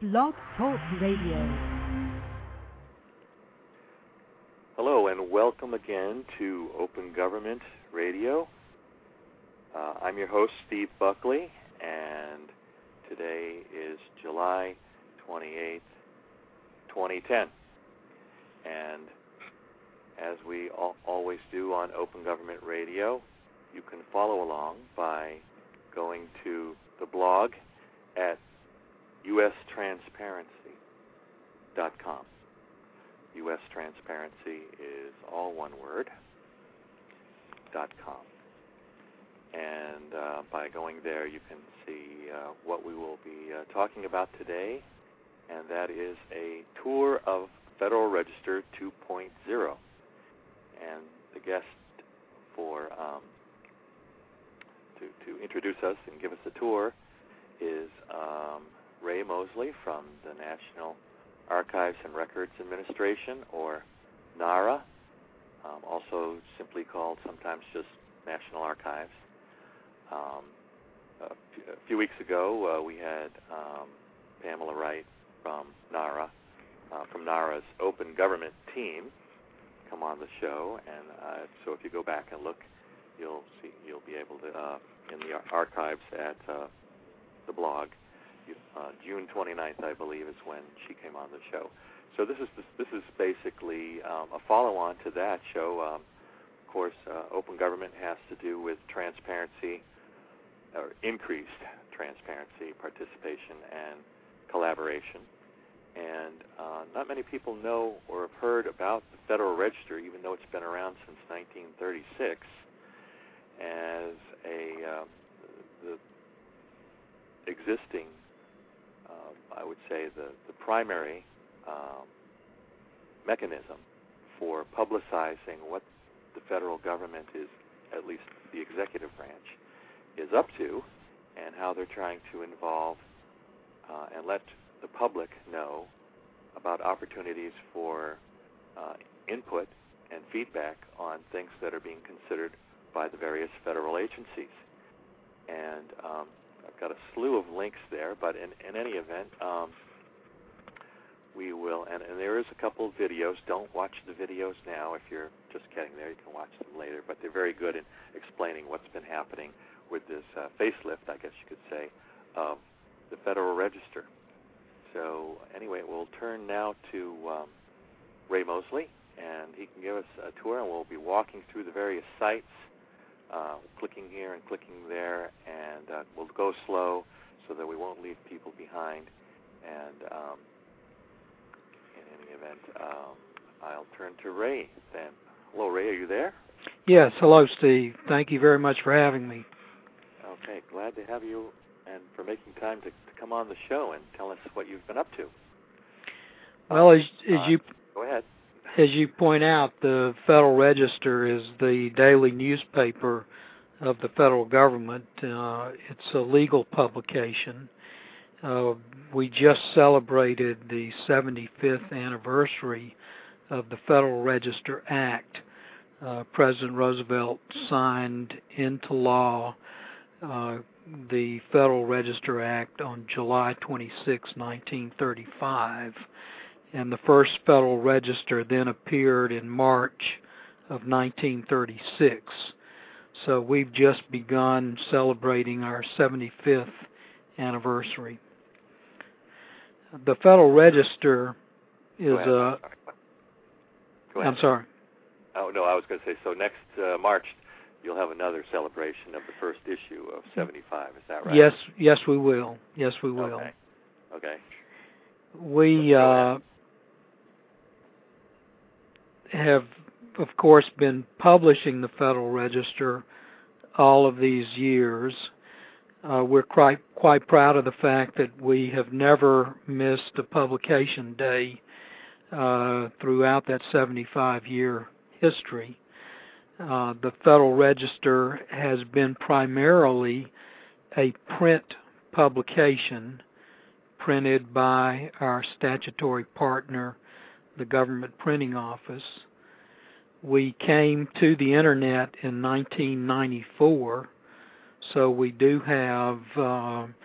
Blog Talk Radio. Hello and welcome again to Open Government Radio. I'm your host, Steve Buckley, and today is July 28th, 2010. And as we always do on Open Government Radio, you can follow along by going to the blog at ustransparency.com. U.S. Transparency is all one word, .com. And by going there, you can see what we will be talking about today, and that is a tour of Federal Register 2.0. And the guest for to introduce us and give us a tour is Ray Mosley from the National Archives and Records Administration, or NARA, also simply called sometimes just National Archives. A few weeks ago, we had Pamela Wright from NARA, from NARA's Open Government team, come on the show, and so if you go back and look, you'll be able to in the archives at the blog. June 29th, I believe, is when she came on the show. So this is basically a follow-on to that show. Of course, open government has to do with transparency, or increased transparency, participation, and collaboration. And not many people know or have heard about the Federal Register, even though it's been around since 1936, as the existing, I would say, the primary mechanism for publicizing what the federal government is, at least the executive branch, is up to, and how they're trying to involve and let the public know about opportunities for input and feedback on things that are being considered by the various federal agencies. And I've got a slew of links there, but in any event, we will, and there is a couple of videos. Don't watch the videos now if you're just getting there. You can watch them later, but they're very good in explaining what's been happening with this facelift, I guess you could say, of the Federal Register. So anyway, we'll turn now to Ray Mosley, and he can give us a tour, and we'll be walking through the various sites, clicking here and clicking there, and we'll go slow so that we won't leave people behind. And in any event, I'll turn to Ray then. Hello, Ray, are you there? Yes, hello, Steve. Thank you very much for having me. Okay, glad to have you and for making time to come on the show and tell us what you've been up to. Well, as you go ahead. As you point out, the Federal Register is the daily newspaper of the federal government. It's a legal publication. We just celebrated the 75th anniversary of the Federal Register Act. President Roosevelt signed into law the Federal Register Act on July 26, 1935. And the first Federal Register then appeared in March of 1936. So we've just begun celebrating our 75th anniversary. The Federal Register is a... Go ahead. I'm sorry. Oh, no, I was going to say, so next March you'll have another celebration of the first issue of 75, is that right? Yes, we will. Yes, we will. Okay. We have, of course, been publishing the Federal Register all of these years. We're quite proud of the fact that we have never missed a publication day throughout that 75-year history. The Federal Register has been primarily a print publication printed by our statutory partner, the Government Printing Office. We came to the Internet in 1994, so we do have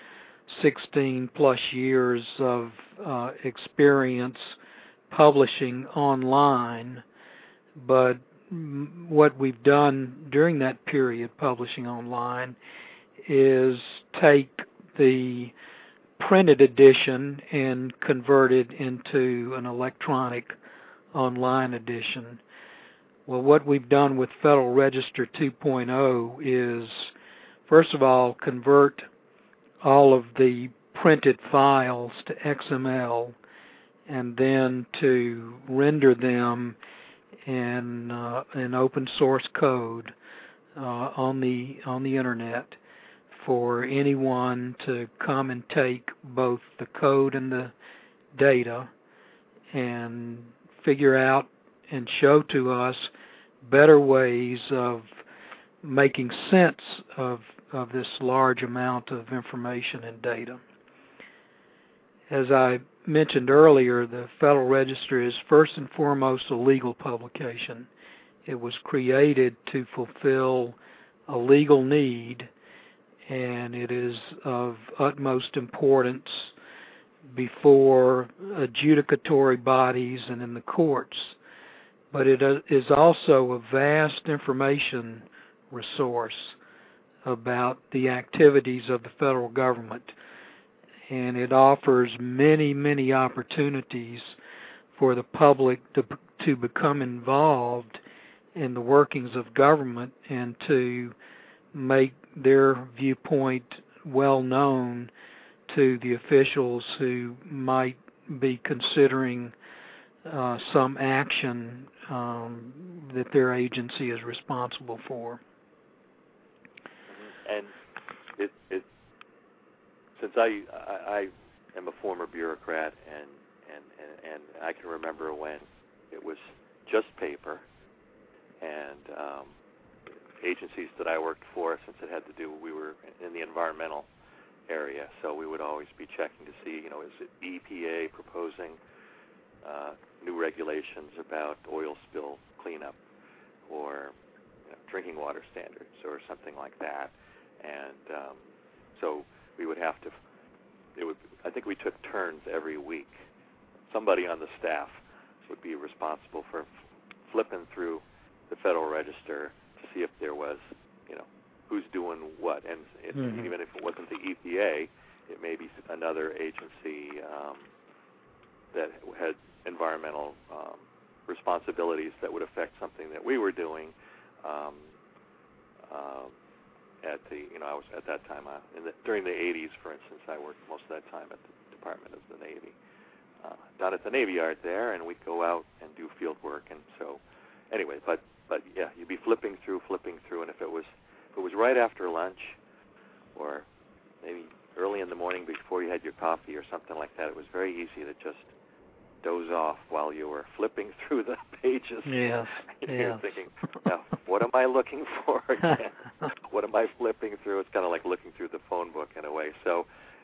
16 plus years of experience publishing online, but what we've done during that period publishing online is take the printed edition and convert it into an electronic online edition. Well, what we've done with Federal Register 2.0 is, first of all, convert all of the printed files to XML, and then to render them in open source code on the internet for anyone to come and take both the code and the data and figure out and show to us better ways of making sense of this large amount of information and data. As I mentioned earlier, the Federal Register is first and foremost a legal publication. It was created to fulfill a legal need, and it is of utmost importance before adjudicatory bodies and in the courts. But it is also a vast information resource about the activities of the federal government, and it offers many, many opportunities for the public to become involved in the workings of government and to make their viewpoint well known to the officials who might be considering some action that their agency is responsible for. And since I am a former bureaucrat, and I can remember when it was just paper, and agencies that I worked for, since it had to do, we were in the environmental area, so we would always be checking to see, is it EPA proposing new regulations about oil spill cleanup, or drinking water standards, or something like that. And so we would have to, I think we took turns every week. Somebody on the staff would be responsible for flipping through the Federal Register to see if there was, who's doing what. And even if it wasn't the EPA, it may be another agency that had environmental responsibilities that would affect something that we were doing. At the, I was at that time during the 80s, for instance, I worked most of that time at the Department of the Navy, down at the Navy Yard there, and we'd go out and do field work. And so, anyway, but yeah, you'd be flipping through, and if it was right after lunch, or maybe early in the morning before you had your coffee or something like that, it was very easy to just doze off while you were flipping through the pages. Yes. You're thinking, now, what am I looking for again? What am I flipping through? It's kind of like looking through the phone book in a way. So,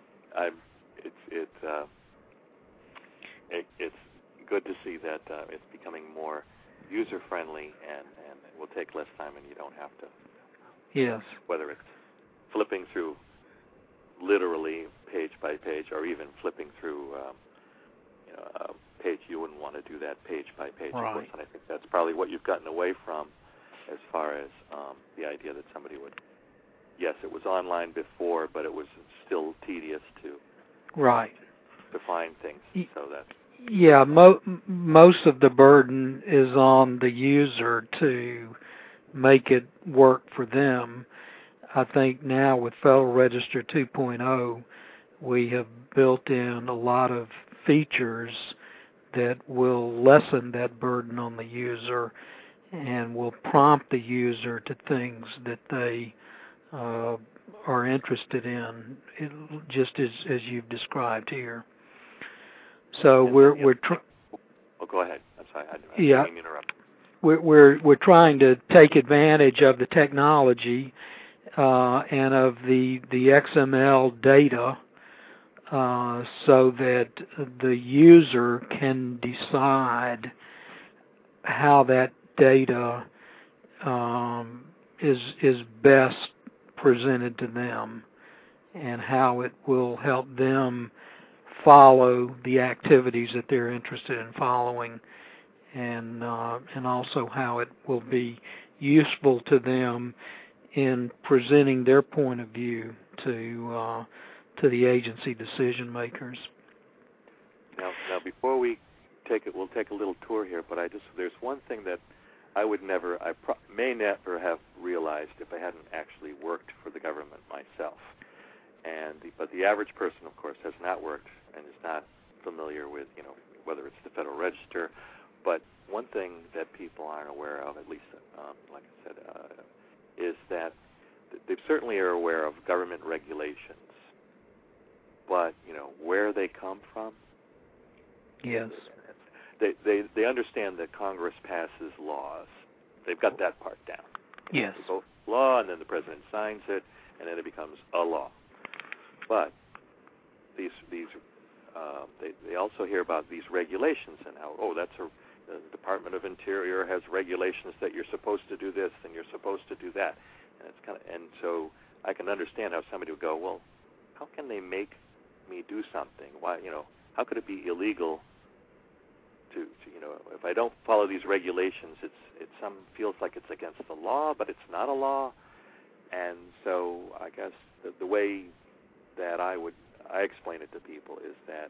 it's good to see that it's becoming more user friendly and it will take less time, and you don't have to. Yes. Whether it's flipping through literally page by page, or even flipping through a page you wouldn't want to do that page by page. Right. Of course, and I think that's probably what you've gotten away from, as far as the idea that somebody would. Yes, it was online before, but it was still tedious to. Right. To find things, so that. Yeah, most of the burden is on the user to make it work for them. I think now with Federal Register 2.0, we have built in a lot of features that will lessen that burden on the user and will prompt the user to things that they are interested in, just as you've described here. So we're go ahead. I'm sorry. I yeah. didn't interrupt. We're trying to take advantage of the technology and of the XML data so that the user can decide how that data is best presented to them. and how it will help them follow the activities that they're interested in following, and also how it will be useful to them in presenting their point of view to the agency decision makers. Now before we we'll take a little tour here, but there's one thing that I may never have realized if I hadn't actually worked for the government myself. But the average person, of course, has not worked and is not familiar with, whether it's the Federal Register. But one thing that people aren't aware of, at least, like I said, is that they certainly are aware of government regulations, but where they come from. Yes. They understand that Congress passes laws. They've got that part down. Yes. They vote law, and then the president signs it, and then it becomes a law. But they also hear about these regulations and how the Department of Interior has regulations that you're supposed to do this and you're supposed to do that, and so I can understand how somebody would go, well, how can they make me do something? Why, how could it be illegal to if I don't follow these regulations? It feels like it's against the law, but it's not a law, and so I guess the way that I explain it to people is that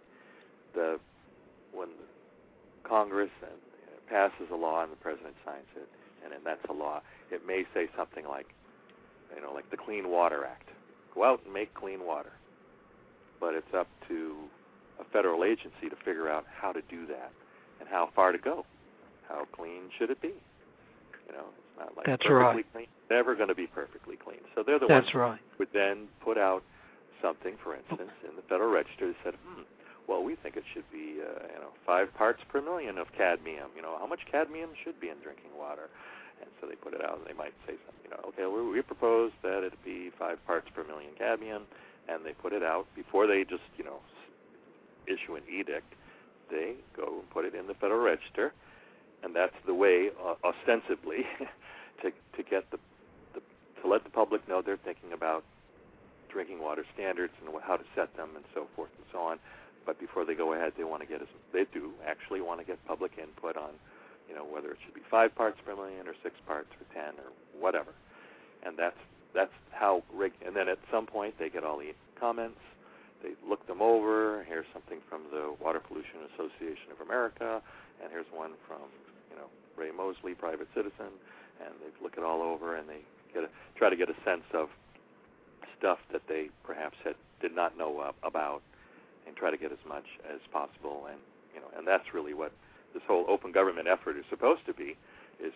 when Congress passes a law and the president signs it, and then that's a law, it may say something like, like the Clean Water Act. Go out and make clean water. But it's up to a federal agency to figure out how to do that and how far to go. How clean should it be? It's not like that's perfectly right. clean. It's never going to be perfectly clean. So they're the that's ones right. who would then put out something, for instance, in the Federal Register that said, well, we think it should be, 5 parts per million of cadmium. How much cadmium should be in drinking water? And so they put it out, and they might say something, okay, we propose that it be 5 parts per million cadmium, and they put it out before they just, issue an edict. They go and put it in the Federal Register, and that's the way, ostensibly, to get to let the public know they're thinking about drinking water standards and how to set them and so forth and so on. But before they go ahead, they do actually want to get public input on, whether it should be 5 parts per million or 6 parts or 10 or whatever. And that's how. And then at some point they get all the comments. They look them over. Here's something from the Water Pollution Association of America, and here's one from Ray Mosley, private citizen, and they look it all over and they try to get a sense of stuff that they perhaps did not know about, and try to get as much as possible. And and that's really what this whole open government effort is supposed to be, is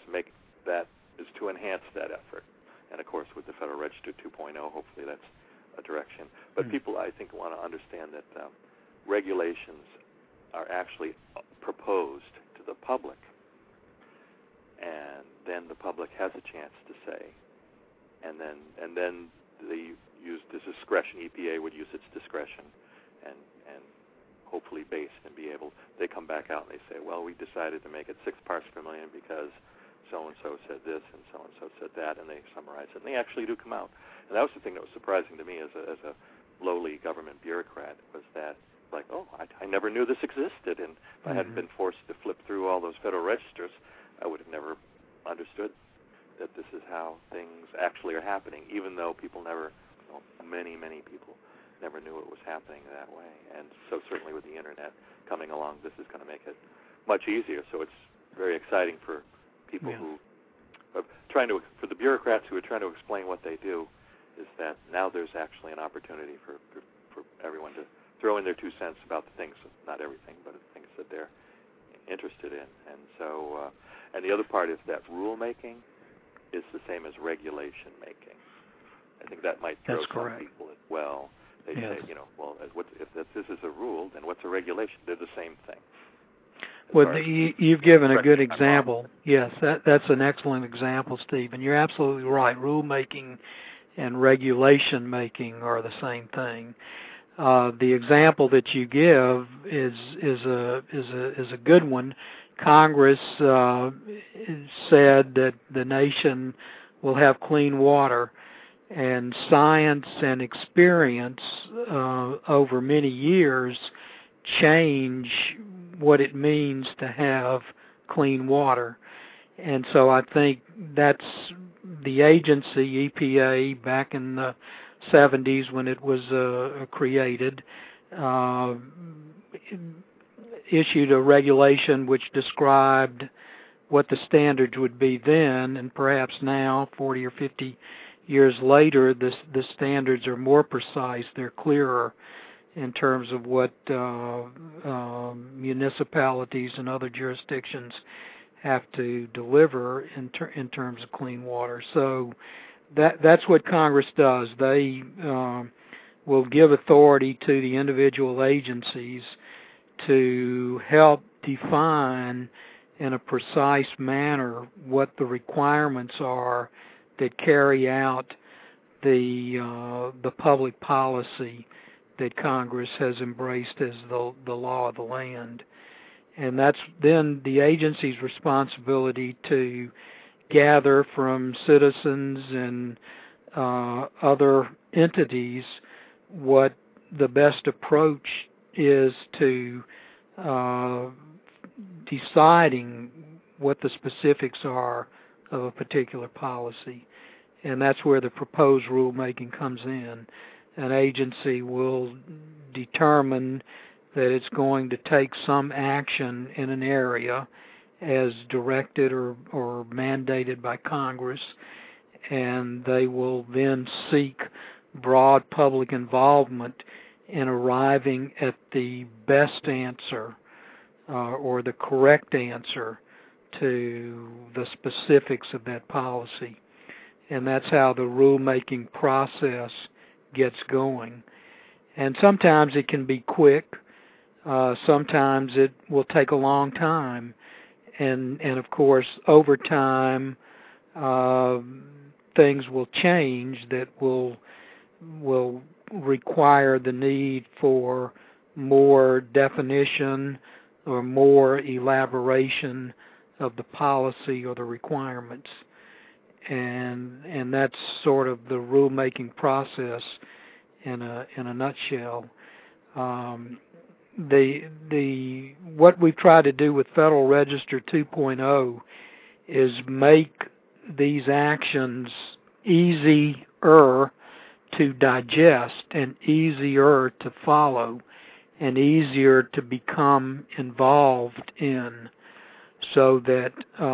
to enhance that effort. And of course, with the Federal Register 2.0, hopefully that's a direction. But people, I think, want to understand that regulations are actually proposed to the public, and then the public has a chance to say, and then they use this discretion. EPA would use its discretion, and hopefully based and be able. They come back out and they say, well, we decided to make it 6 parts per million because so-and-so said this and so-and-so said that, and they summarize it, and they actually do come out. And that was the thing that was surprising to me as a lowly government bureaucrat, was that, like, I never knew this existed, and if I hadn't been forced to flip through all those Federal Registers, I would have never understood that this is how things actually are happening, even though people never, many people never knew it was happening that way. And so certainly with the Internet coming along, this is going to make it much easier. So it's very exciting for people who are for the bureaucrats who are trying to explain what they do, is that now there's actually an opportunity for everyone to throw in their 2 cents about the things, not everything, but the things that they're interested in. And so, and the other part is that rulemaking is the same as regulation making. I think that might throw some people as well. They say, well, if this is a rule, then what's a regulation? They're the same thing. Well, you've given a good example. Yes, that's an excellent example, Steve. And you're absolutely right. Rulemaking and regulation making are the same thing. The example that you give is a good one. Congress said that the nation will have clean water, and science and experience over many years change what it means to have clean water. And so I think that's the agency, EPA, back in the 70s when it was created, issued a regulation which described what the standards would be then, and perhaps now, 40 or 50 years later, the standards are more precise, they're clearer in terms of what municipalities and other jurisdictions have to deliver in terms of clean water. So that's what Congress does. They will give authority to the individual agencies to help define in a precise manner what the requirements are that carry out the public policy that Congress has embraced as the law of the land. And that's then the agency's responsibility to gather from citizens and other entities what the best approach is to deciding what the specifics are of a particular policy. And that's where the proposed rulemaking comes in. An agency will determine that it's going to take some action in an area as directed or mandated by Congress, and they will then seek broad public involvement in arriving at the best answer or the correct answer to the specifics of that policy. And that's how the rulemaking process gets going. And sometimes it can be quick. Sometimes it will take a long time. And of course, over time, things will change that will require the need for more definition or more elaboration of the policy or the requirements. And that's sort of the rulemaking process in a nutshell. What we've tried to do with Federal Register 2.0 is make these actions easier to digest and easier to follow and easier to become involved in, so that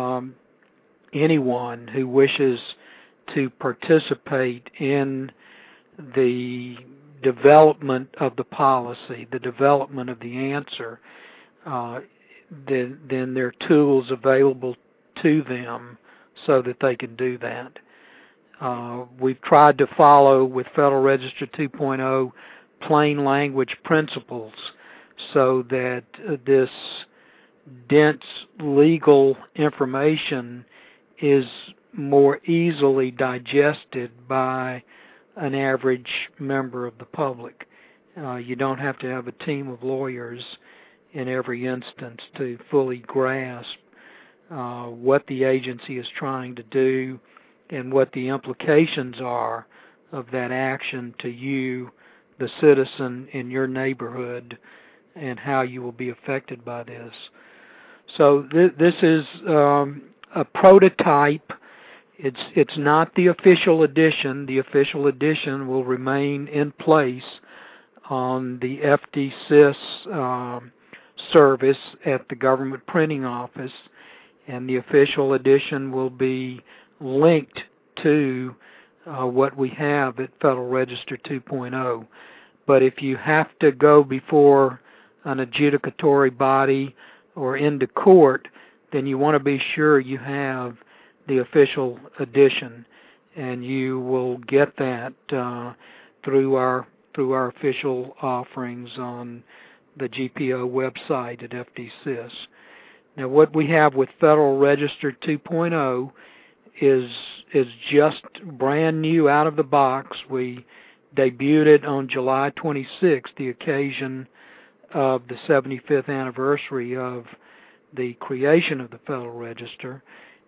anyone who wishes to participate in the development of the policy, the development of the answer, then there are tools available to them so that they can do that. We've tried to follow with Federal Register 2.0 plain language principles so that this dense legal information is more easily digested by an average member of the public. You don't have to have a team of lawyers in every instance to fully grasp what the agency is trying to do and what the implications are of that action to you, the citizen in your neighborhood, and how you will be affected by this. So this is a prototype. It's not the official edition. The official edition will remain in place on the FDSys service at the government printing office, and the official edition will be linked to what we have at Federal Register 2.0. But if you have to go before an adjudicatory body or into court, then you want to be sure you have the official edition, and you will get that through our official offerings on the GPO website at FDSys. Now, what we have with Federal Register 2.0 is just brand new out of the box. We debuted it on July 26th, the occasion of the 75th anniversary of the creation of the Federal Register,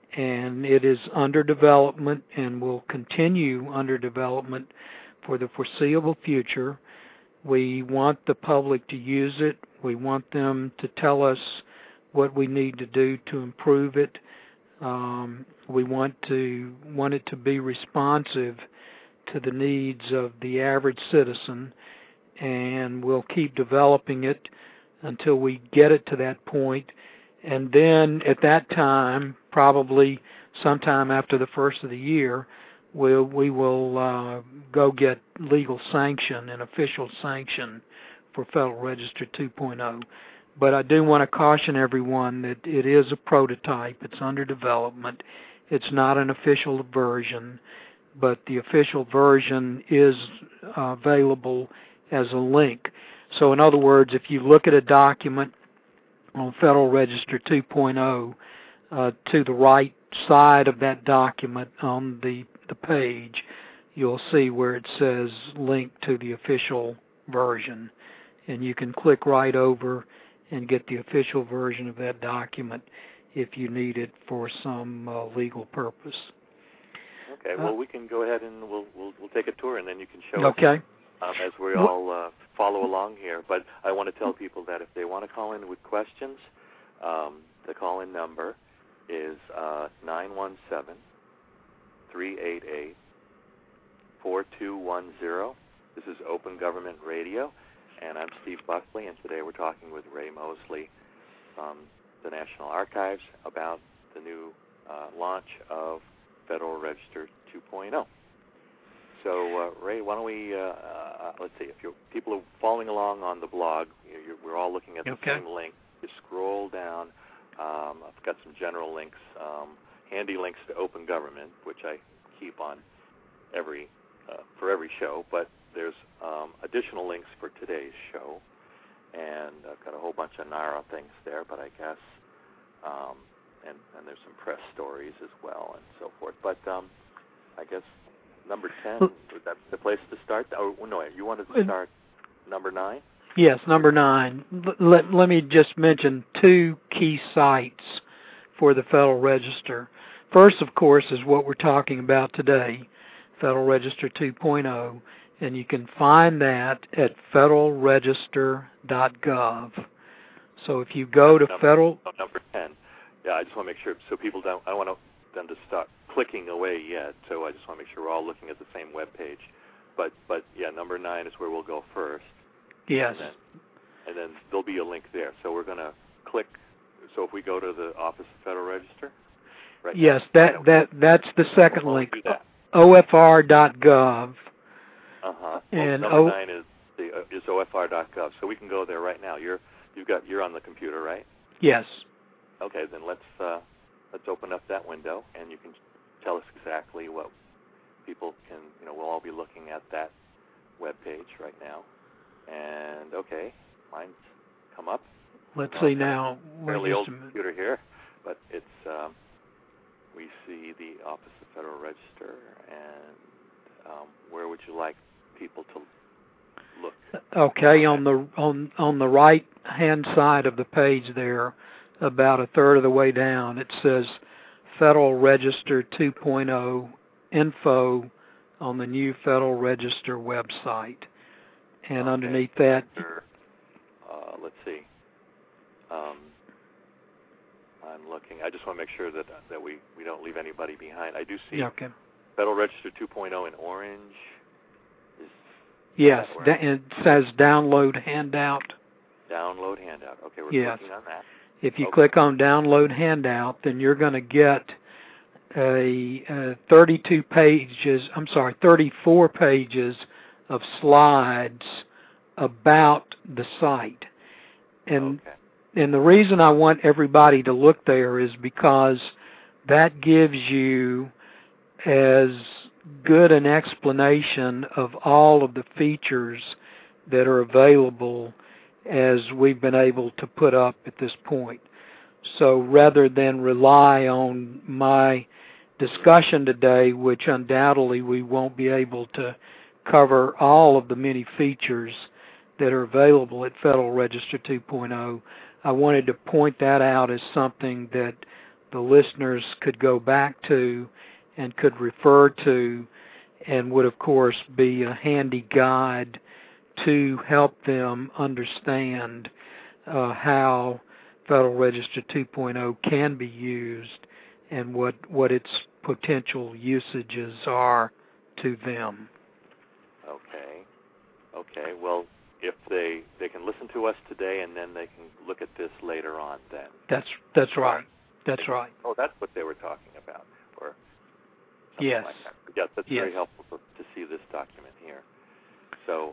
and it is under development and will continue under development for the foreseeable future. We want the public to use it. We want them to tell us what we need to do to improve it. We want it to be responsive to the needs of the average citizen, and we'll keep developing it until we get it to that point. And then at that time, probably sometime after the first of the year, we will go get legal sanction and official sanction for Federal Register 2.0. But I do want to caution everyone that it is a prototype. It's under development. It's not an official version, but the official version is available as a link. So in other words, if you look at a document on Federal Register 2.0, to the right side of that document on the page, you'll see where it says link to the official version. And you can click right over and get the official version of that document if you need it for some legal purpose. Okay, well, we can go ahead and we'll take a tour, and then you can show us as we all follow along here. But I want to tell people that if they want to call in with questions, the call-in number is 917-388-4210. This is Open Government Radio, and I'm Steve Buckley, and today we're talking with Ray Mosley from the National Archives about the new launch of Federal Register 2.0. So, Ray, why don't we, let's see, if people are following along on the blog, we're all looking at the same link. You scroll down. I've got some general links, handy links to Open Government, which I keep on for every show, but there's additional links for today's show, and I've got a whole bunch of NARA things there, but I guess, and there's some press stories as well and so forth. But I guess number 10, that's the place to start? Oh, no, you wanted to start number 9? Yes, number 9. Let me just mention 2 key sites for the Federal Register. First, of course, is what we're talking about today, Federal Register 2.0, and you can find that at federalregister.gov. So if you go to number 10. Yeah, I just want to make sure so people don't. I don't want them to start clicking away yet. So I just want to make sure we're all looking at the same web page. But yeah, number 9 is where we'll go first. Yes. And then there'll be a link there. So we're going to click. So if we go to the Office of Federal Register, right? Yes, that's the second link. Do that. OFR.gov. And number 9 is OFR.gov. So we can go there right now. You're on the computer, right? Yes. Okay, then let's open up that window, and you can tell us exactly what people can. We'll all be looking at that web page right now. And okay, mine's come up. Let's see now. Fairly old computer here, but it's we see the Office of Federal Register, and where would you like people to look? Okay, on the right hand side of the page there, about a third of the way down, it says Federal Register 2.0 info on the new Federal Register website. And underneath that, let's see. I'm looking. I just want to make sure that we don't leave anybody behind. I do see Federal Register 2.0 in orange. Yes, it says download handout. Download handout. Okay, we're clicking on that. If you click on download handout, then you're going to get a 34 pages of slides about the site. And the reason I want everybody to look there is because that gives you as good an explanation of all of the features that are available as we've been able to put up at this point. So rather than rely on my discussion today, which undoubtedly we won't be able to cover all of the many features that are available at Federal Register 2.0, I wanted to point that out as something that the listeners could go back to and could refer to, and would of course be a handy guide to help them understand how Federal Register 2.0 can be used and what its potential usages are to them. Okay. Well, if they can listen to us today, and then they can look at this later on. Then that's right. That's right. Oh, that's what they were talking about, or something yes. like that. Yes, that's very helpful to see this document here. So,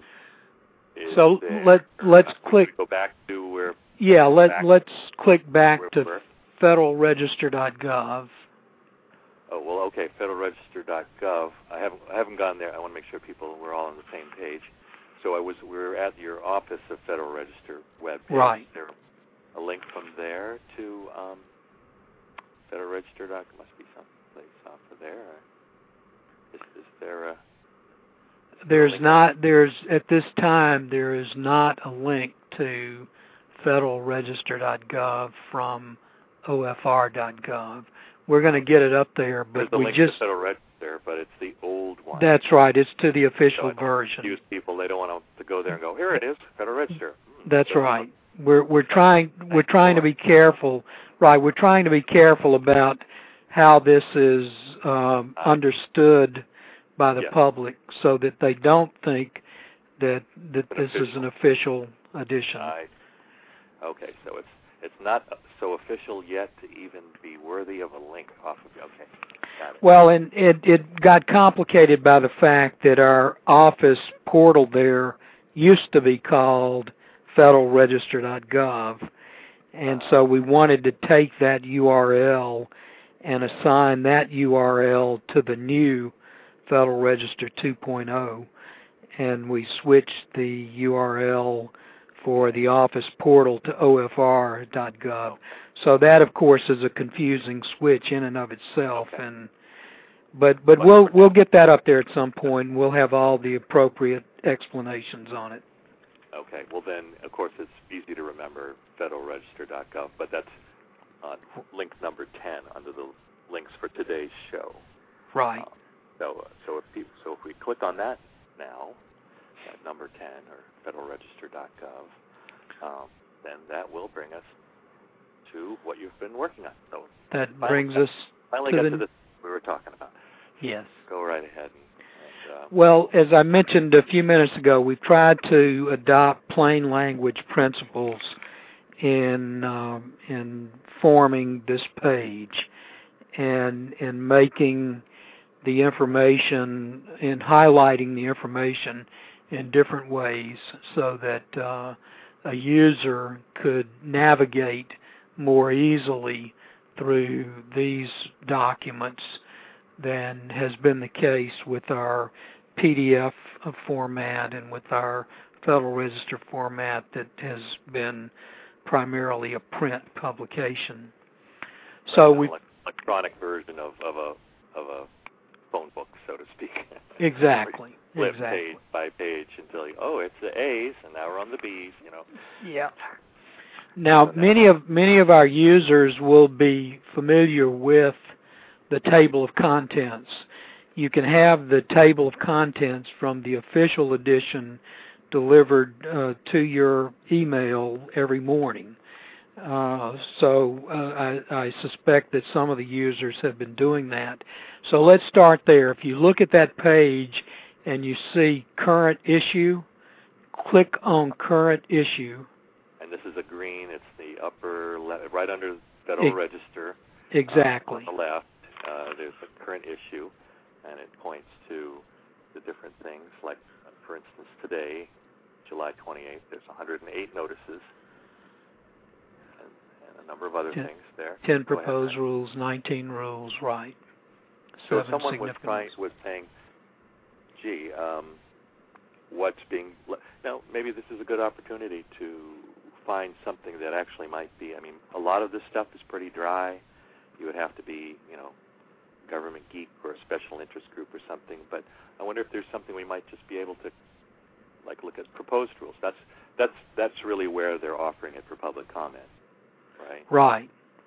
let's click. Go back to where. Yeah, let's click back to federalregister.gov. Oh well, okay. Federalregister.gov. I haven't gone there. I want to make sure we're all on the same page. So we were at your Office of Federal Register webpage. Right. Is there a link from there to federalregister.gov? Must be some place off of there. Is there a? At this time there is not a link to federalregister.gov from OFR.gov. We're going to get it up there, but there's a link to Federal Register, but it's the old one. That's right. It's to the official version. Confuse people. They don't want to go there and go, here it is, Federal Register. That's right. We're trying to be careful. Right. We're trying to be careful about how this is understood by the public, so that they don't think that this is an official edition. Okay, so it's not so official yet to even be worthy of a link off of it. Okay, got it. Well, and it got complicated by the fact that our office portal there used to be called federalregister.gov, and so we wanted to take that URL and assign that URL to the new Federal Register 2.0, and we switched the URL for the office portal to OFR.gov. So that, of course, is a confusing switch in and of itself, but we'll get that up there at some point, and we'll have all the appropriate explanations on it. Okay. Well, then, of course, it's easy to remember federalregister.gov, but that's link number 10 under the links for today's show. Right. So if we click on that now, at number 10 or federalregister.gov, then that will bring us to what you've been working on. So that brings us finally got to this we were talking about. Yes. Go right ahead. Well, as I mentioned a few minutes ago, we've tried to adopt plain language principles in forming this page and in making the information, in highlighting the information in different ways so that a user could navigate more easily through these documents than has been the case with our PDF format and with our Federal Register format that has been primarily a print publication. So we electronic version of a phone book, so to speak. Exactly. Flip page by page until it's the A's and now we're on the B's. Yeah. Now many of our users will be familiar with the table of contents. You can have the table of contents from the official edition delivered to your email every morning. So I suspect that some of the users have been doing that. So let's start there. If you look at that page and you see current issue, click on current issue. And this is a green. It's the upper left, right under Federal Register. Exactly. On the left, there's a current issue, and it points to the different things. Like, for instance, today, July 28th, there's 108 notices and a number of other things there. 10 proposed rules, 19 rules, right. So if someone was saying, gee, what's being... Now, maybe this is a good opportunity to find something that actually might be... I mean, a lot of this stuff is pretty dry. You would have to be, government geek or a special interest group or something. But I wonder if there's something we might just be able to, look at proposed rules. That's really where they're offering it for public comment, right?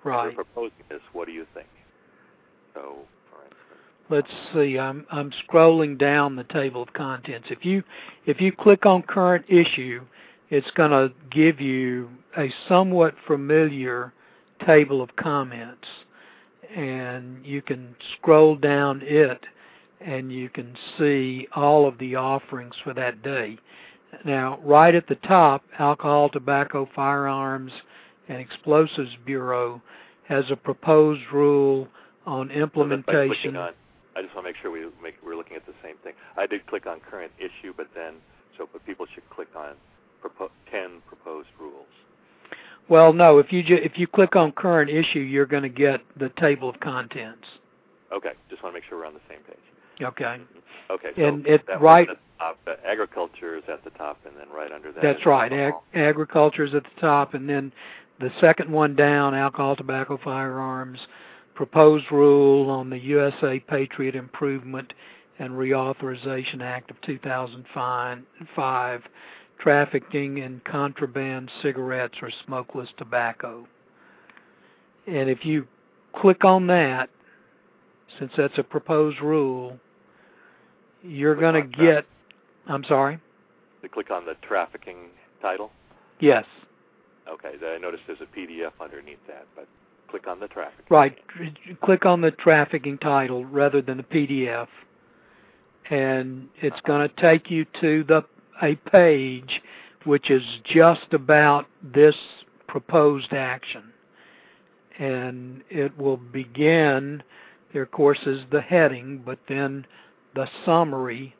Right. We're proposing this. What do you think? So, for instance, let's see. I'm scrolling down the table of contents. If you click on current issue, it's going to give you a somewhat familiar table of comments, and you can scroll down it, and you can see all of the offerings for that day. Now, right at the top, Alcohol, Tobacco, Firearms, and Explosives Bureau has a proposed rule on implementation. So I just want to make sure we're looking at the same thing. I did click on current issue, but people should click on 10 proposed rules. Well, no. If you click on current issue, you're going to get the table of contents. Okay, just want to make sure we're on the same page. Okay. Okay. So and it that right. Agriculture is at the top, and then right under that. That's right. Agriculture is at the top, and then the second one down, Alcohol, Tobacco, Firearms, proposed rule on the USA Patriot Improvement and Reauthorization Act of 2005, trafficking in contraband cigarettes or smokeless tobacco. And if you click on that, since that's a proposed rule, you're going to get... I'm sorry? To click on the trafficking title? Yes. Okay, I noticed there's a PDF underneath that, but click on the trafficking. Right. Click on the trafficking title rather than the PDF, and it's going to take you to a page which is just about this proposed action. And it will begin, there of course is the heading, but then the summary.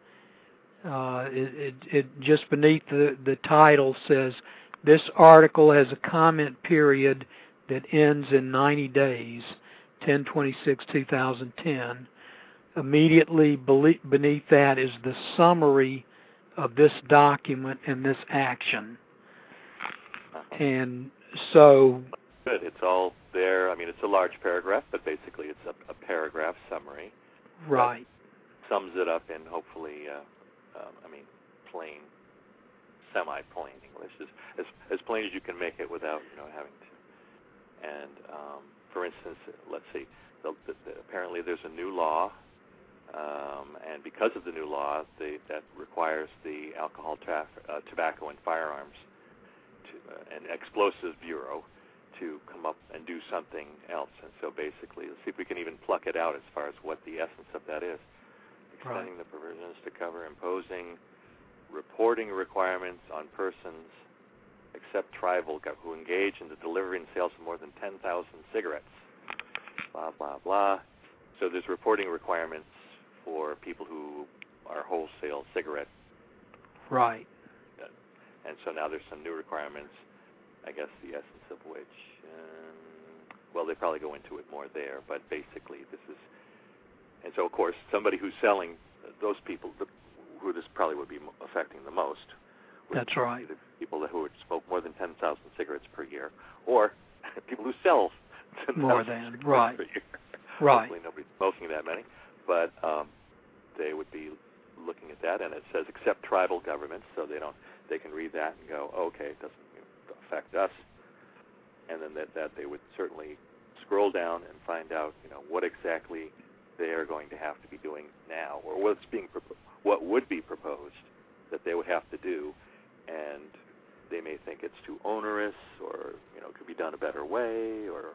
It just beneath the title says, this article has a comment period that ends in 90 days, 10/26/2010. Immediately beneath that is the summary of this document and this action. And so... Good, it's all there. I mean, it's a large paragraph, but basically it's a paragraph summary. Right. Sums it up in hopefully, plain, semi-plain English, as plain as you can make it without, having to. And for instance, let's see. Apparently, there's a new law, and because of the new law, that requires the Alcohol, Tobacco, and Firearms and Explosives Bureau to come up and do something else. And so basically, let's see if we can even pluck it out as far as what the essence of that is. Extending the provisions to cover imposing reporting requirements on persons except tribal who engage in the delivery and sales of more than 10,000 cigarettes. Blah, blah, blah. So there's reporting requirements for people who are wholesale cigarette. Right. And so now there's some new requirements, I guess the essence of which, they probably go into it more there, but basically this is, and so of course somebody who's selling, those people who this probably would be affecting the most. That's right. The people who would smoke more than 10,000 cigarettes per year, or people who sell more than, right. per year. Right. Hopefully nobody's smoking that many, but they would be looking at that, and it says except tribal governments, so they can read that and go, okay, it doesn't affect us, and then that they would certainly scroll down and find out, what exactly they are going to have to be doing now, or what would be proposed that they would have to do, and they may think it's too onerous, or could be done a better way, or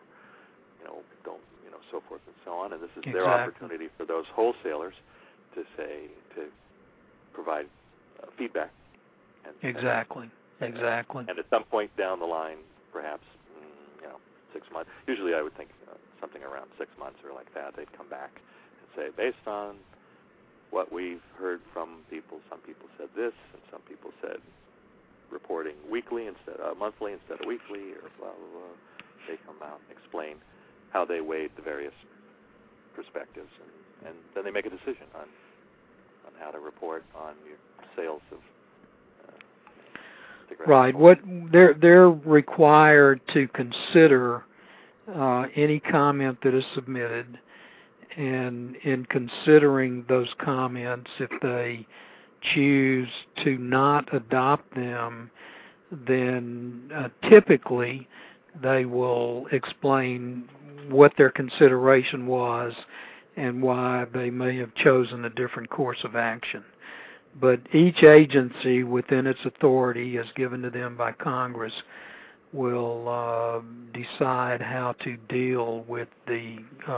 so forth and so on. And this is their opportunity for those wholesalers to provide feedback. Exactly. And at some point down the line, perhaps 6 months. Usually, I would think something around 6 months or like that. They'd come back and say, based on what we've heard from people, some people said this, and some people said reporting weekly instead of monthly instead of weekly, or blah blah blah. They come out and explain how they weighed the various perspectives, and then they make a decision on how to report on your sales of cigarettes. Right. What they're required to consider any comment that is submitted, and in considering those comments, if they choose to not adopt them, then typically they will explain what their consideration was and why they may have chosen a different course of action. But each agency within its authority, as given to them by Congress, will decide how to deal with the,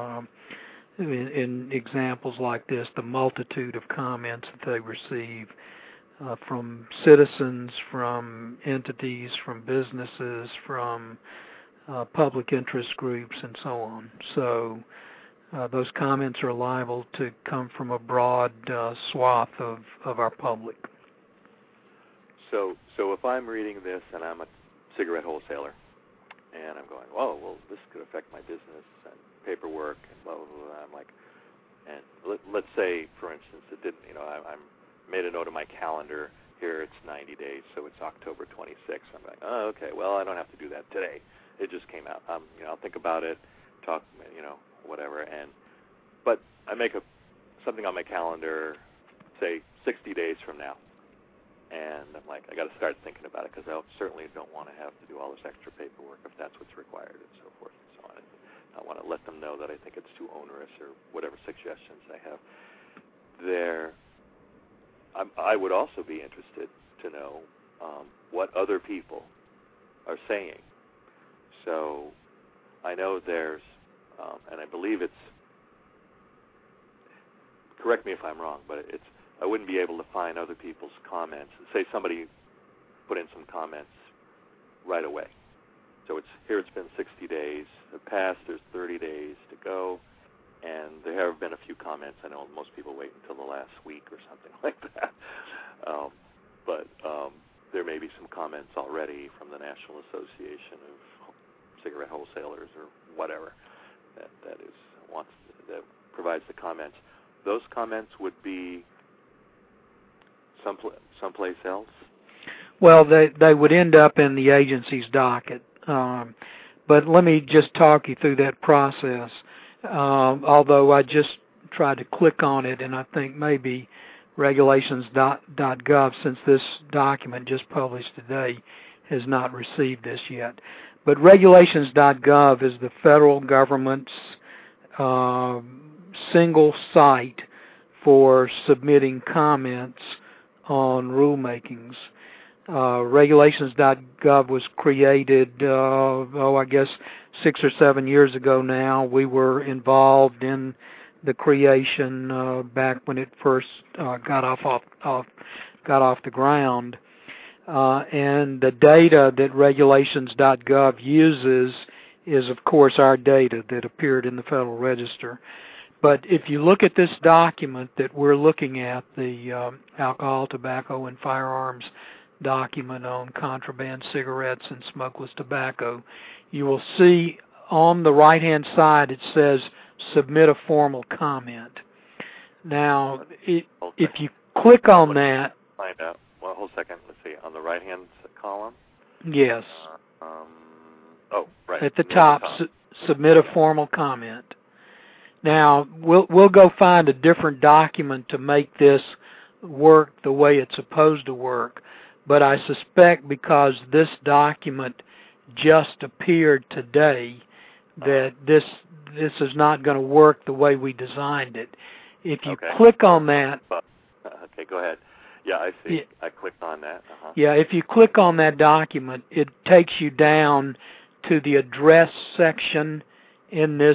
in examples like this, the multitude of comments that they receive from citizens, from entities, from businesses, from public interest groups, and so on. So those comments are liable to come from a broad swath of our public. So if I'm reading this and I'm a cigarette wholesaler, and I'm going, oh, well, this could affect my business and paperwork and blah, blah, blah. I'm like, and let's say, for instance, it didn't, I made a note of my calendar. Here it's 90 days, so it's October 26th. I'm like, oh, okay, well, I don't have to do that today. It just came out. I'll think about it, talk, whatever. But I make something on my calendar, say 60 days from now. And I'm like, I got to start thinking about it because I certainly don't want to have to do all this extra paperwork if that's what's required and so forth and so on. And I want to let them know that I think it's too onerous or whatever suggestions I have there. I would also be interested to know what other people are saying. So I know there's, and I believe it's, correct me if I'm wrong, but I wouldn't be able to find other people's comments. Say somebody put in some comments right away. So it's been 60 days have passed, there's 30 days to go, and there have been a few comments. I know most people wait until the last week or something like that. But there may be some comments already from the National Association of Cigarette Wholesalers or whatever that provides the comments. Those comments would be someplace else? Well, they would end up in the agency's docket. But let me just talk you through that process. Although I just tried to click on it, and I think maybe regulations.gov, since this document just published today, has not received this yet. But regulations.gov is the federal government's single site for submitting comments on rulemakings. Regulations.gov was created, I guess 6 or 7 years ago now. We were involved in the creation back when it first got off the ground. And the data that regulations.gov uses is, of course, our data that appeared in the Federal Register. But if you look at this document that we're looking at, the alcohol, tobacco, and firearms document on contraband cigarettes and smokeless tobacco, you will see on the right-hand side it says submit a formal comment. Now, if you click on that... Find out. Well, hold a second. Let's see. On the right-hand column? Yes. Right. At the top, submit a formal comment. Now, we'll go find a different document to make this work the way it's supposed to work. But I suspect because this document just appeared today that this is not going to work the way we designed it. If you click on that... Okay, go ahead. Yeah, I see. Yeah. I clicked on that. Yeah, if you click on that document, it takes you down to the address section in this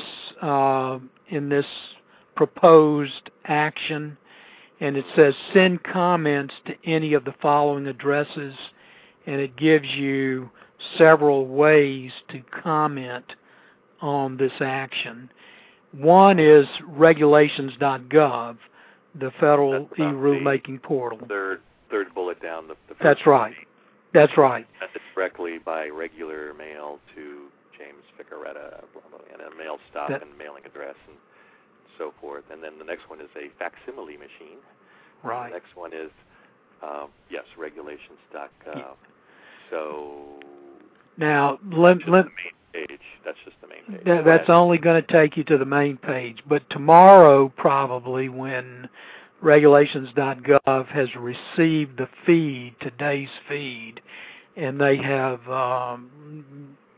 proposed action, and it says send comments to any of the following addresses, and it gives you several ways to comment on this action. One is regulations.gov, the federal e-rulemaking portal. Third bullet down. The That's right. That's right. Sent it directly by regular mail to James Ficaretta, and a mail stop and mailing address and so forth. And then the next one is a facsimile machine. Right. The next one is, regulations.gov. Yeah. So now, the main page. That's just the main page. That's only going to take you to the main page. But tomorrow, probably, when regulations.gov has received the feed, today's feed, and they have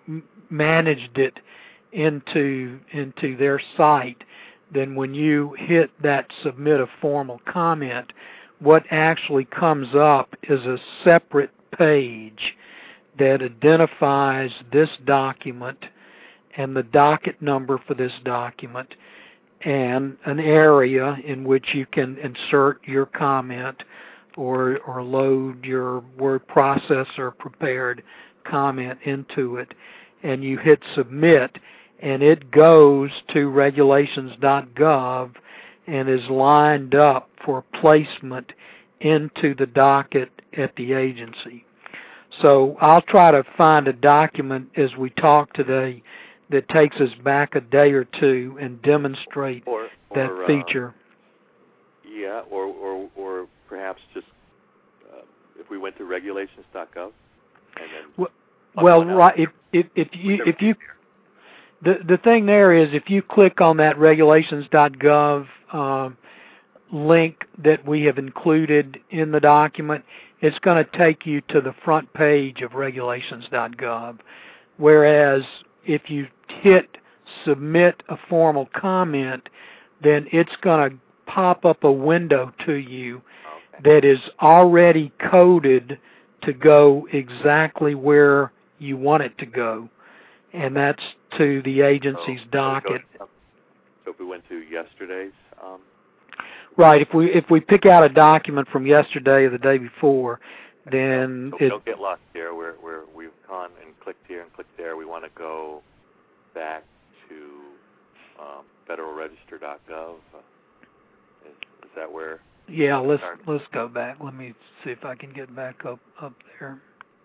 managed it into their site, then when you hit that submit a formal comment, what actually comes up is a separate page that identifies this document and the docket number for this document and an area in which you can insert your comment or load your word processor prepared comment into it, and you hit submit, and it goes to regulations.gov and is lined up for placement into the docket at the agency. So I'll try to find a document as we talk today that takes us back a day or two and demonstrate that feature. Yeah, or perhaps just if we went to regulations.gov and then. Well, right. If you the thing there is, if you click on that regulations.gov link that we have included in the document, it's going to take you to the front page of regulations.gov. Whereas if you hit submit a formal comment, then it's going to pop up a window to you that is already coded to go exactly where you want it to go, and that's to the agency's docket. So if we went to yesterday's, right. If we pick out a document from yesterday or the day before, then so don't get lost here. Where we've gone and clicked here and clicked there. We want to go back to federalregister.gov. Is that where? Yeah, let's go back. Let me see if I can get back up there.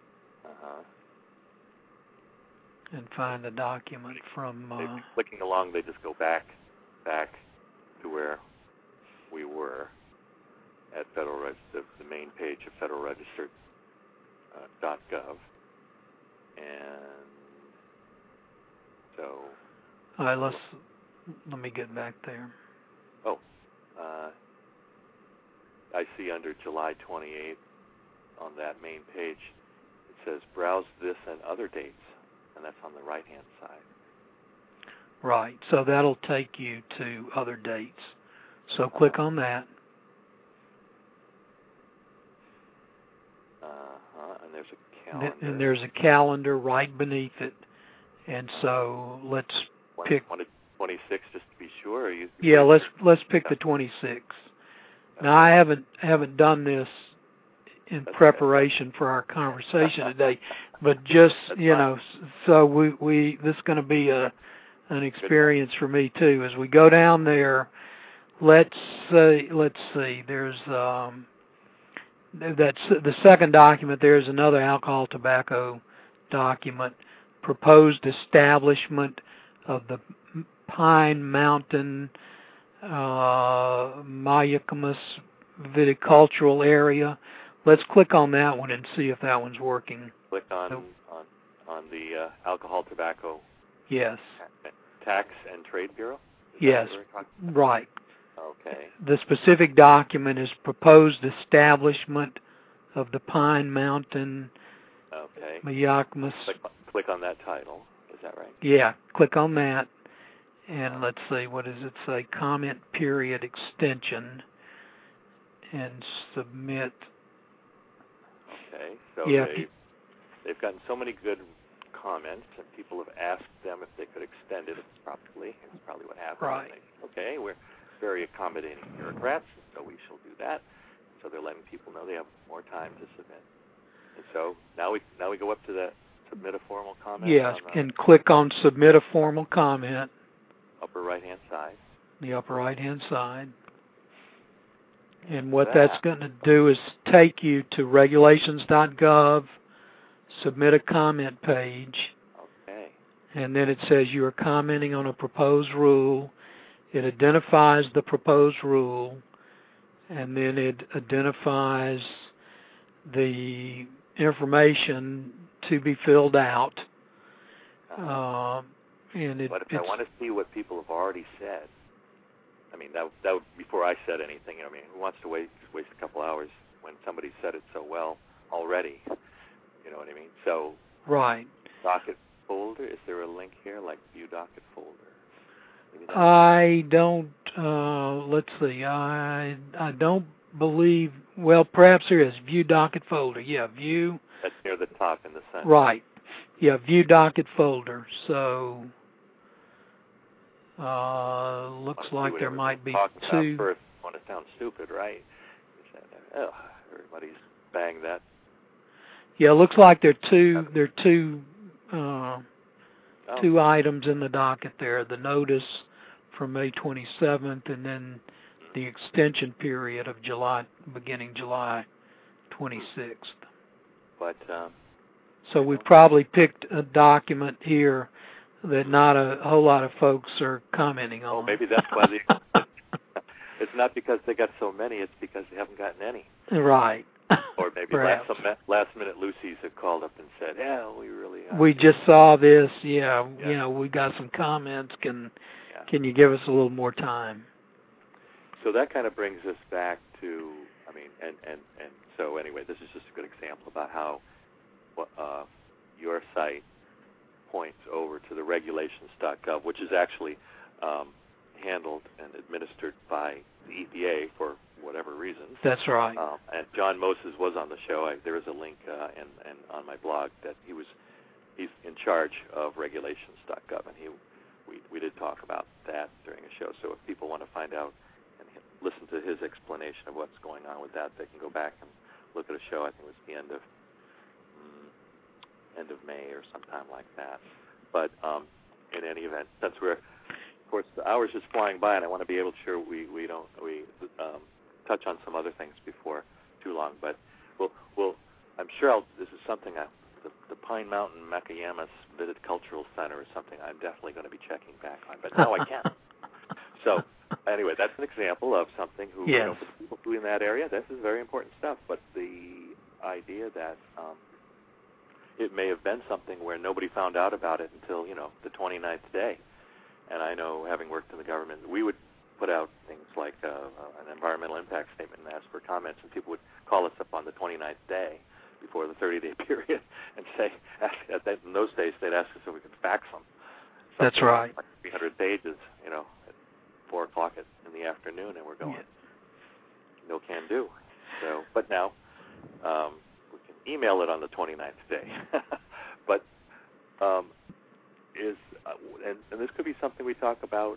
And find a document from. Clicking along, they just go back to where we were at Federal Register, the main page of federalregister.gov, and so. All right, let me get back there. Oh, I see under July 28th on that main page, it says browse this and other dates, and that's on the right-hand side. Right, so that'll take you to other dates. So click on that. And there's a calendar. And there's a calendar right beneath it. And so let's pick 26 just to be sure. Yeah, let's pick the 26th. Now I haven't done this in preparation for our conversation today, but just so we this is going to be an experience for me too. As we go down there, let's see. There's that's the second document. There's another alcohol tobacco document. Proposed establishment of the Pine Mountain Mayacamas viticultural area. Let's click on that one and see if that one's working. Click on the alcohol tobacco. Yes. Tax and Trade Bureau. Yes. Right. Okay. The specific document is proposed establishment of the Pine Mountain Mayacamas. Click on that title. Is that right? Yeah. Click on that. And let's see, what does it say? Comment period extension. And submit. Okay. So they've gotten so many good comments, and people have asked them if they could extend it. It's probably what happened. Right. Okay, we're very accommodating bureaucrats, so we shall do that. So they're letting people know they have more time to submit. And so now we go up to the submit a formal comment. Yes, and click on submit a formal comment. Upper right-hand side. The upper right-hand side. And what that's going to do is take you to regulations.gov, submit a comment page. Okay. And then it says you are commenting on a proposed rule. It identifies the proposed rule, and then it identifies the information to be filled out. But if I want to see what people have already said, I mean, that would, before I said anything, I mean, who wants to waste a couple hours when somebody said it so well already? You know what I mean? So right. folder? Is there a link here, like view docket folder? I don't, let's see, I don't believe, well, perhaps there is, view docket folder, yeah, view. That's near the top in the center. Right, yeah, view docket folder, so, looks like there might be two. First, I want to sound stupid, right? Oh, everybody's banged that. Yeah, it looks like there are two items in the docket there, the notice from May 27th and then the extension period of beginning July 26th. But so we probably picked a document here that not a whole lot of folks are commenting on. Oh, maybe that's why it's not because they got so many, it's because they haven't gotten any. Right. Or maybe last-minute Lucy's have called up and said, yeah, we really... we just saw this, yeah, you know, we got some comments, can you give us a little more time? So that kind of brings us back to, I mean, and so anyway, this is just a good example about how your site points over to the regulations.gov, which is actually handled and administered by the EPA for whatever reasons. That's right. And John Moses was on the show. There is a link and on my blog that he's in charge of regulations.gov, and we did talk about that during a show. So if people want to find out and listen to his explanation of what's going on with that, they can go back and look at a show. I think it was the end of May or sometime like that. But in any event, that's where, of course, the hour's just flying by, and I want to be able to sure we touch on some other things before too long. But I'm sure this is something the Pine Mountain Macayama Viticultural Center is something I'm definitely going to be checking back on. But now I can't. So anyway, that's an example of something for people who in that area, this is very important stuff. But the idea that it may have been something where nobody found out about it until, the 29th day. And I know, having worked in the government, we would put out things like an environmental impact statement and ask for comments, and people would call us up on the 29th day before the 30-day period and say, in those days, they'd ask us if we could fax them. That's right. Like 300 pages, at 4 o'clock in the afternoon, and we're going, no can do. So, but now we can email it on the 29th day. But and this could be something we talk about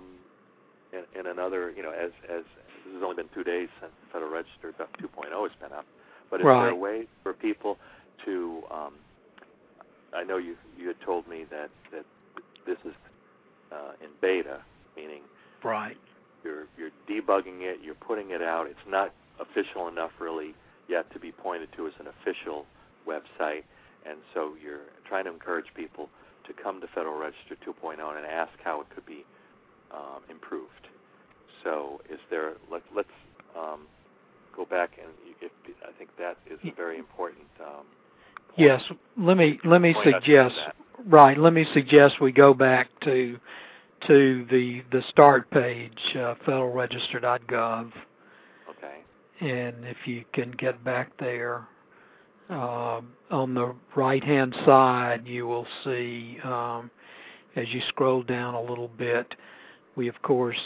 in another, as this has only been 2 days since the Federal Register 2.0 has been up. But is there a way for people to? I know you had told me that this is in beta, meaning you're debugging it, you're putting it out. It's not official enough really yet to be pointed to as an official website, and so you're trying to encourage people to come to Federal Register 2.0 and ask how it could be improved. So is there? Let's go back, and I think that is a very important. Yes, let me suggest. Right, let me suggest we go back to the start page, federalregister.gov. Okay. And if you can get back there, on the right-hand side, you will see, as you scroll down a little bit, we, of course,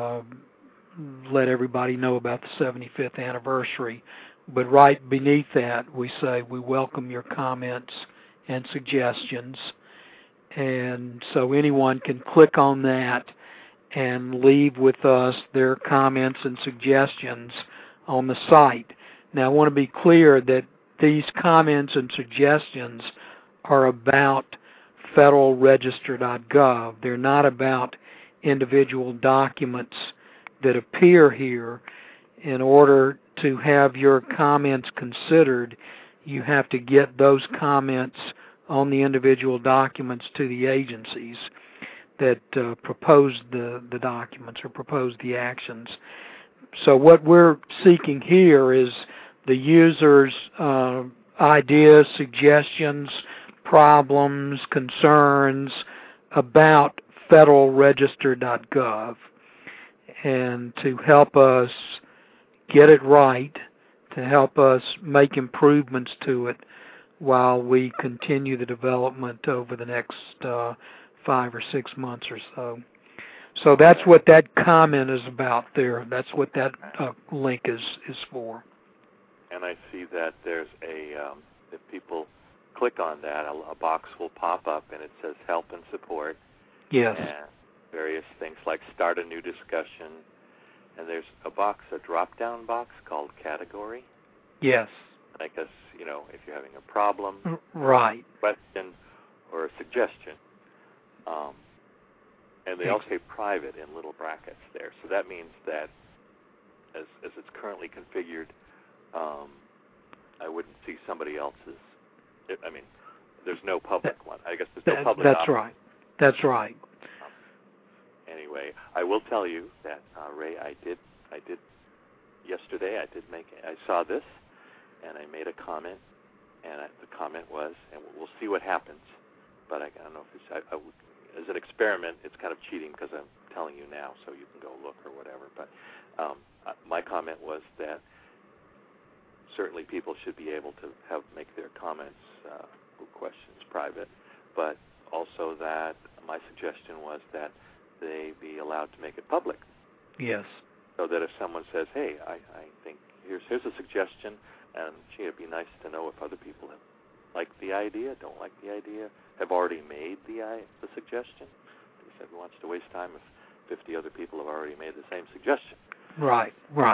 let everybody know about the 75th anniversary. But right beneath that, we say we welcome your comments and suggestions. And so anyone can click on that and leave with us their comments and suggestions on the site. Now, I want to be clear that these comments and suggestions are about federalregister.gov. They're not about individual documents that appear here. In order to have your comments considered, you have to get those comments on the individual documents to the agencies that proposed the documents or proposed the actions. So what we're seeking here is the user's ideas, suggestions, problems, concerns about federalregister.gov, and to help us get it right, to help us make improvements to it, while we continue the development over the next 5 or 6 months or so. So that's what that comment is about there. That's what that link is for. And I see that there's if people click on that, a box will pop up and it says help and support. Yes. And various things like start a new discussion. And there's a drop-down box called category. Yes. And I guess, if you're having a problem, right, question, or a suggestion. And they all say private in little brackets there. So that means that as it's currently configured, I wouldn't see somebody else's. There's no public one. I guess there's no public That's option. right. That's right. Anyway, I will tell you that, Ray, I did yesterday, I saw this, and I made a comment, and the comment was, and we'll see what happens, but I don't know if it's, as an experiment, it's kind of cheating because I'm telling you now, so you can go look or whatever, but my comment was that certainly people should be able to make their comments, questions private, but also that my suggestion was that they be allowed to make it public. Yes. So that if someone says, hey, I think here's a suggestion, and gee, it'd be nice to know if other people have liked the idea, don't like the idea, have already made the suggestion. Because everyone wants to waste time if 50 other people have already made the same suggestion. Right.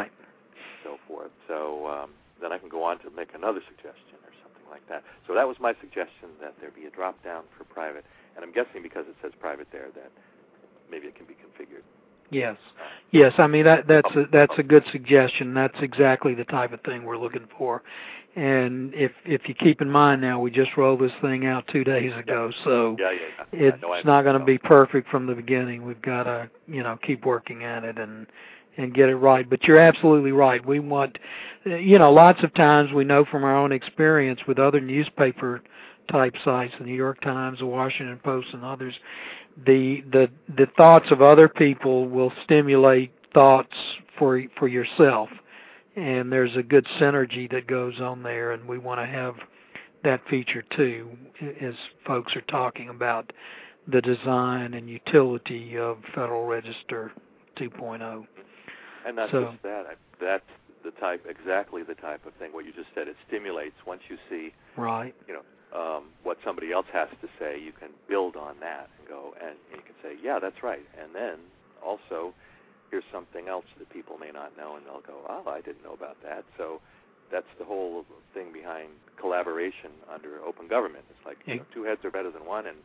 So forth. So then I can go on to make another suggestion or something like that. So that was my suggestion, that there be a drop-down for private. And I'm guessing because it says private there that maybe it can be configured. Yes. I mean that's a good suggestion. That's exactly the type of thing we're looking for. And if you keep in mind now, we just rolled this thing out 2 days ago, so it's not going to be perfect from the beginning. We've got to keep working at it and get it right. But you're absolutely right. We want lots of times we know from our own experience with other newspaper type sites, the New York Times, the Washington Post, and others. The thoughts of other people will stimulate thoughts for yourself, and there's a good synergy that goes on there, and we want to have that feature too, as folks are talking about the design and utility of Federal Register 2.0. And not just that, that's exactly the type of thing. What you just said, it stimulates. Once you see, right, what somebody else has to say, you can build on that and go, and you can say, yeah, that's right. And then also, here's something else that people may not know, and they'll go, oh, I didn't know about that. So that's the whole thing behind collaboration under open government. It's like 2 heads are better than one, and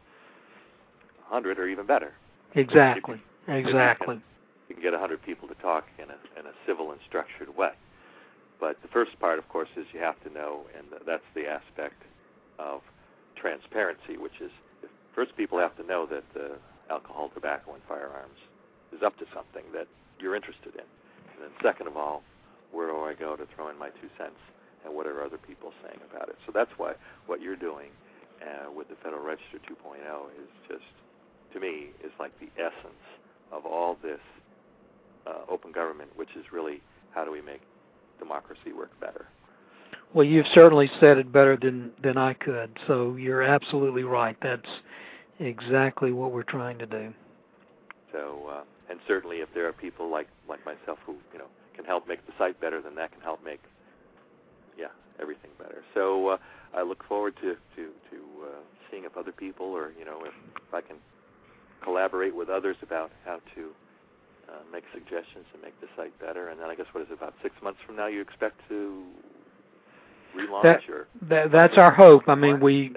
100 are even better. Exactly. You can get 100 people to talk in a civil and structured way. But the first part, of course, is you have to know, and that's the aspect of transparency, which is first people have to know that alcohol, tobacco, and firearms is up to something that you're interested in. And then second of all, where do I go to throw in my 2 cents, and what are other people saying about it? So that's why what you're doing with the Federal Register 2.0 is just, to me, is like the essence of all this open government, which is really how do we make democracy work better. Well, you've certainly said it better than I could, so you're absolutely right. That's exactly what we're trying to do. So, and certainly if there are people like myself who, can help make the site better, then that can help make, everything better. So I look forward to seeing if other people or, if I can collaborate with others about how to make suggestions and make the site better. And then I guess, what is it, about 6 months from now you expect to relaunch? That's our hope. I mean, we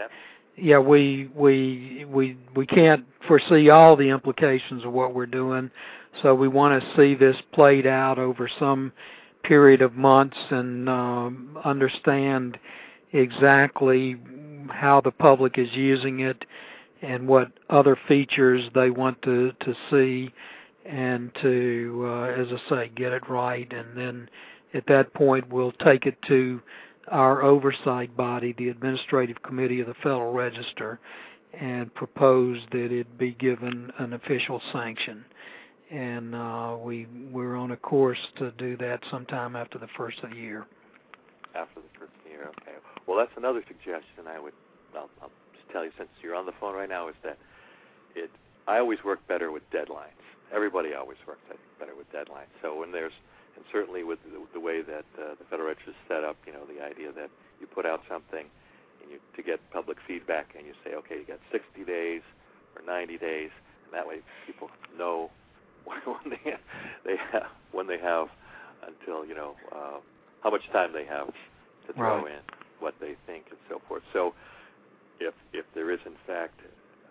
can't foresee all the implications of what we're doing, so we want to see this played out over some period of months and understand exactly how the public is using it and what other features they want to see, and to, as I say, get it right. And then at that point we'll take it to our oversight body, the Administrative Committee of the Federal Register, and propose that it be given an official sanction. And we're on a course to do that sometime after the first of the year. After the first of the year, okay. Well, that's another suggestion I'll just tell you since you're on the phone right now, is that I always work better with deadlines. Everybody always works better with deadlines. So when and certainly with the way that the Federal Register is set up, the idea that you put out something and to get public feedback, and you say, okay, you got 60 days or 90 days, and that way people know when they have until how much time they have to throw in what they think and so forth. So if there is in fact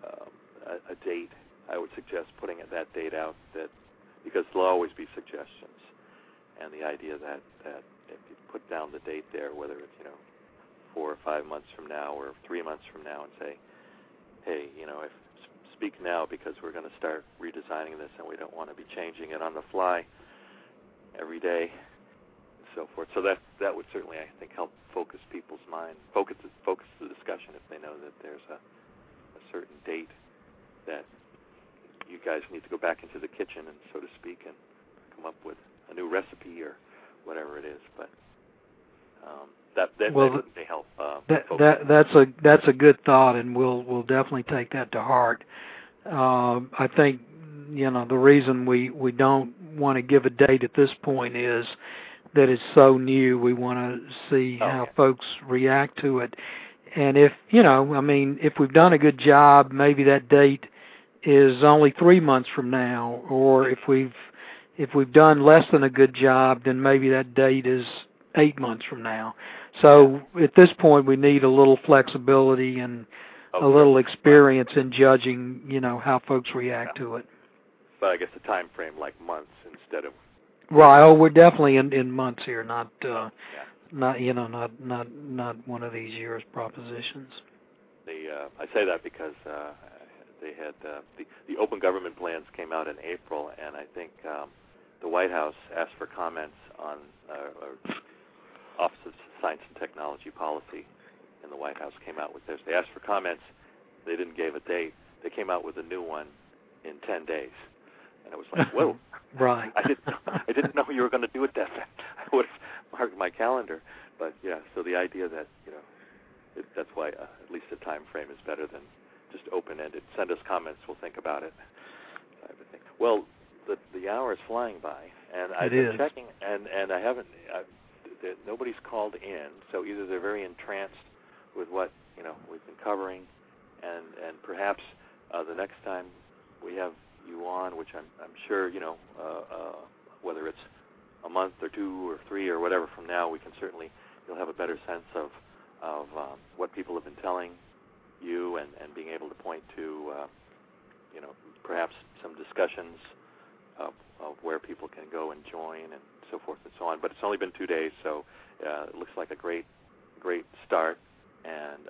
a date, I would suggest putting that date out, because there'll always be suggestions, and the idea that if you put down the date there, whether it's 4 or 5 months from now or 3 months from now, and say, hey, speak now because we're going to start redesigning this and we don't want to be changing it on the fly every day, and so forth. So that would certainly, I think, help focus people's mind, focus the discussion if they know that there's a certain date that you guys need to go back into the kitchen and, so to speak, and come up with a new recipe or whatever it is. But that may help. That's a good thought, and we'll definitely take that to heart. I think the reason we don't want to give a date at this point is that it's so new. We want to see how folks react to it, and if if we've done a good job, maybe that date is only 3 months from now, or if we've done less than a good job, then maybe that date is 8 months from now. So at this point, we need a little flexibility and a little experience in judging, how folks react to it. But I guess a time frame like months instead of. Right. Oh, we're definitely in months here, not not one of these years propositions. I say that because they had the open government plans came out in April, and I think the White House asked for comments on Office of Science and Technology Policy in the White House came out with this. They asked for comments. They didn't give a date. They came out with a new one in 10 days. And it was like, whoa. Right. I didn't know you were going to do it that fast. I would have marked my calendar. But, yeah, so the idea that, that's why at least a time frame is better than just open-ended. Send us comments. We'll think about it. Well, the hour is flying by. And I've been checking, and I haven't nobody's called in, so either they're very entranced with what we've been covering, and perhaps the next time we have you on, which I'm sure whether it's a month or 2 or 3 or whatever from now, you'll have a better sense of what people have been telling you, and being able to point to perhaps some discussions of where people can go and join and so forth and so on. But it's only been 2 days, so it looks like a great start. And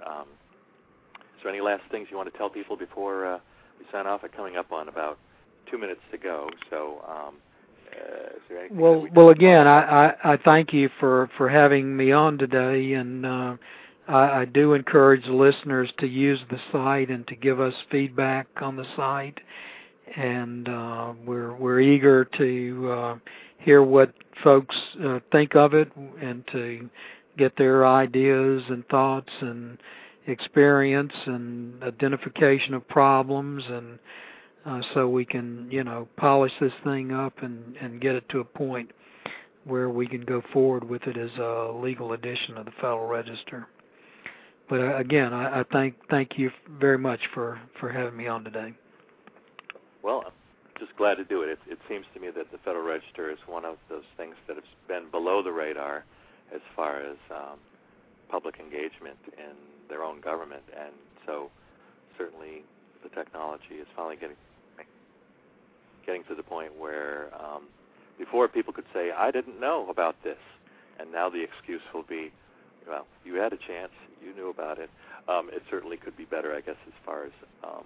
is there any last things you want to tell people before we sign off? We're coming up on about 2 minutes to go. So is there anything? Well, again, I thank you for having me on today, and I do encourage the listeners to use the site and to give us feedback on the site. And we're eager to hear what folks think of it, and to get their ideas and thoughts and experience and identification of problems, and so we can polish this thing up and get it to a point where we can go forward with it as a legal edition of the Federal Register. But again, I thank you very much for having me on today. Well, I'm just glad to do it. It seems to me that the Federal Register is one of those things that has been below the radar as far as public engagement in their own government, and so certainly the technology is finally getting to the point where before people could say, I didn't know about this, and now the excuse will be, well, you had a chance, you knew about it. It certainly could be better, I guess, as far as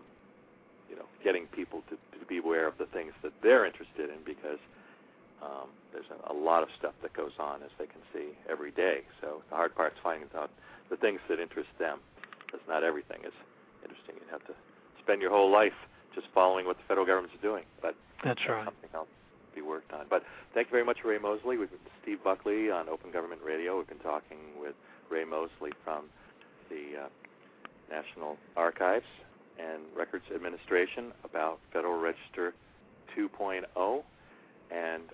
getting people to be aware of the things that they're interested in, because there's a lot of stuff that goes on, as they can see, every day. So the hard part is finding out the things that interest them, because not everything is interesting. You have to spend your whole life just following what the federal government is doing. But that's right. Something else to be worked on. But thank you very much, Ray Mosley. We've been Steve Buckley on Open Government Radio. We've been talking with Ray Mosley from the National Archives and Records Administration about Federal Register 2.0. And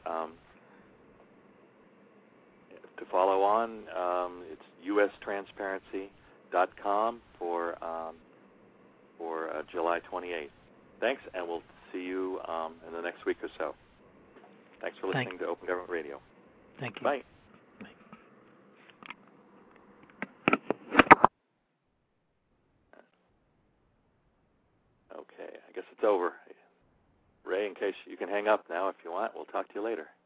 to follow on, it's ustransparency.com for July 28th. Thanks, and we'll see you in the next week or so. Thanks for listening to Open Government Radio. Thank you. Bye. Okay, I guess it's over. Ray, in case you can hang up now if you want, we'll talk to you later.